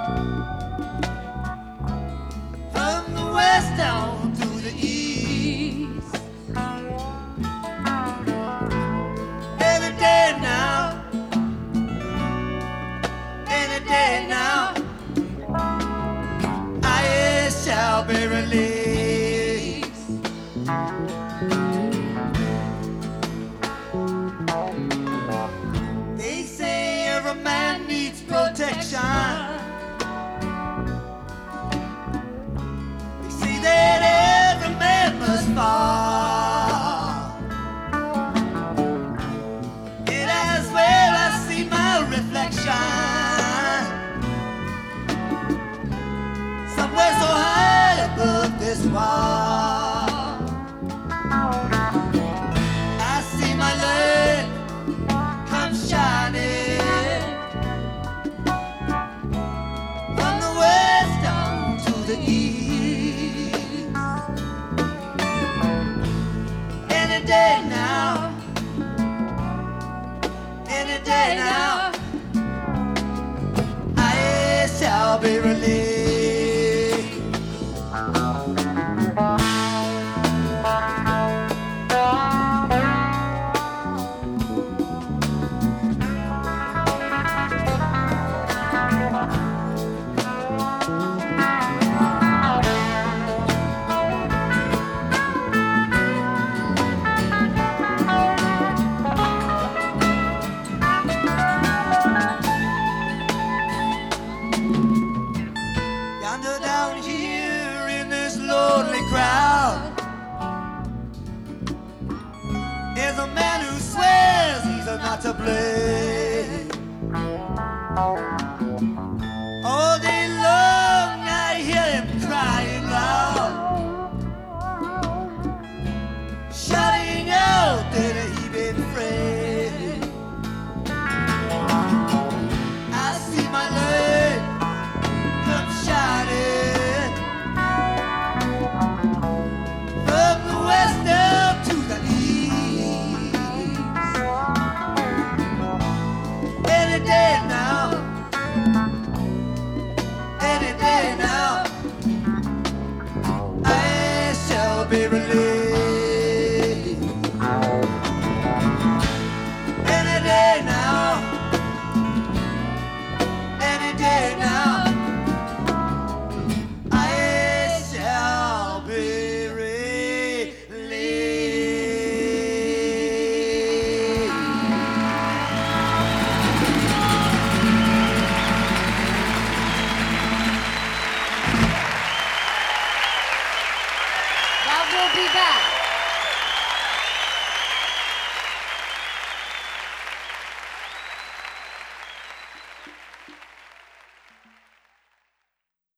From the west down to the east. Every day now, any day now, I shall be released. They say every man needs protection. They say that every man must fall. And as well I see my reflection somewhere so high above this wall. I see my light come shining from the west down to the east. Any day now, any day now, I shall be released. Yonder down here in this lonely crowd, there's a man who swears he's not to blame. All day long I hear him crying loud, shouting out that he been afraid. I see my light come shining from the west down to the east. Any day now, any day now, I shall be released. Any day now, any day now, I shall be released. Bob will be back.